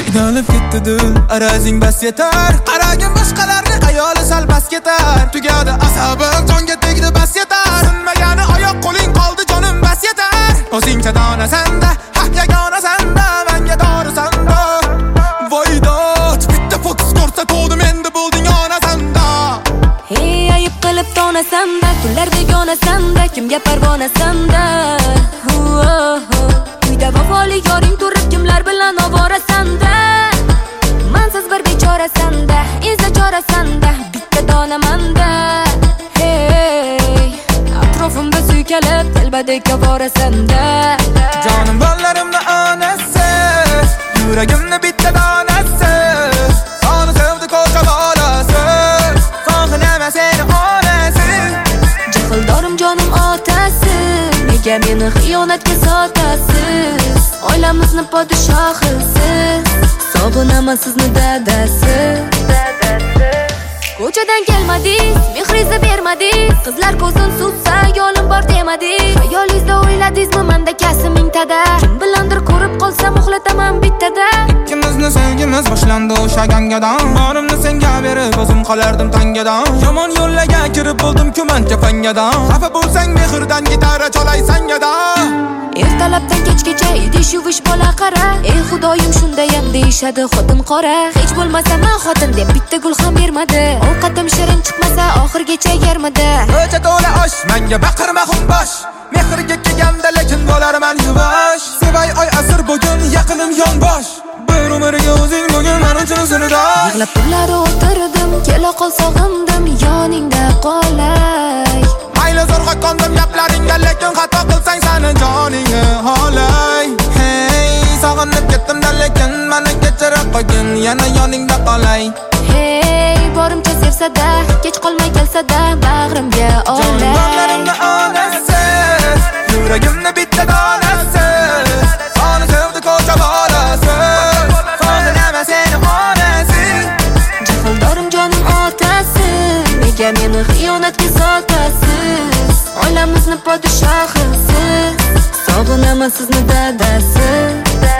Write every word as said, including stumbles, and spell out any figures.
Qiynalib ketdi-du arazing bas yetar. Qaragin boshqalarni ayoli sal bas ketar. Tugadi asabim jonga tegdi bas yetar. Sinmagani oyoq qo'ling qoldi jonim bas yetar. O'zingcha donasan-da, haq yagonasan-da, menga dorisan-da. Voydot, bitta fokus ko'rsatdim endi bo'lding onasan-da. Hey, ayib qilib donasan-da, kunlar begonasan-da, kimga parvonasan-da. Uyda vafoli yoring turib kimlar bilan ovorasan-da. Mansiz bir bechorasan-da, izla chorasan-da, bitta donaman-da. Hey, atrofimda suykalib telbadek ovorasan-da. Jonim bollarimni onasi, yuragimni bitta donasi. Soni sevdi ko'cha bolasi, sog'inama seni onasi. Jahildorim jonim otasi, nega meni xiyonatga sotasiz? Oilamizni podshohisiz, sog'inaman sizni dadasi. Ko'chadan kelmadingiz, mehringizni bermadingiz. Qizlar ko'zin sutsa, yo'lim bor demadingiz. Xayolingizda o'yladingizmi menda kasb mingtada? Kim bilandir ko'rib qolsam uxlataman bittada. Ikkimizni sevgimiz boshlandi o'sha gangadan. Borimni senga berib o'zim qolardim tangadan. Yomon yo'llarga kirib bo'ldim kumancha fangadan. Xafa bo'lsang mehrdan gitara cholay sangadan. Ertalabdan kechgacha idishuvish bola qara. Ey xudoyim shundayam deyishadi xotin qora. Hech bo'lmasa men xotin deb bitta gul ham bermadi. Ovqatim shirin chiqmasa oxirgacha yermadi. O'cha to'la osh, menga baqirma xumbosh. Mehrga kelganda lekin bo'larman yuvosh. Sevay oy asr bugun yaqinim yonbosh. Bir umrga o'zing bugun men uchun sirdosh. Yig'lab turlar o'tirdim, kela qol sog'indim, yoningda qolay. Mayli zo'rg'a qondim gaplaringga, lekin xato qilsang seni joningni holay. Hey, sog'inib ketdim-da lekin meni kechirib qo'ygin, yana yoningda qolay. Hey, borimcha sevsa-da, kech qolmay kelsa-da, bag'rimga olay. Jonlarimni onasi, yuragimni bitta donasi. Soni sevdi ko'cha bolasi, sog'inama seni onasi. Jahildorim jonim otasi, nega meni xiyonatga sotasiz? Oilamizni podshohisiz, sog'inaman sizni dadasi.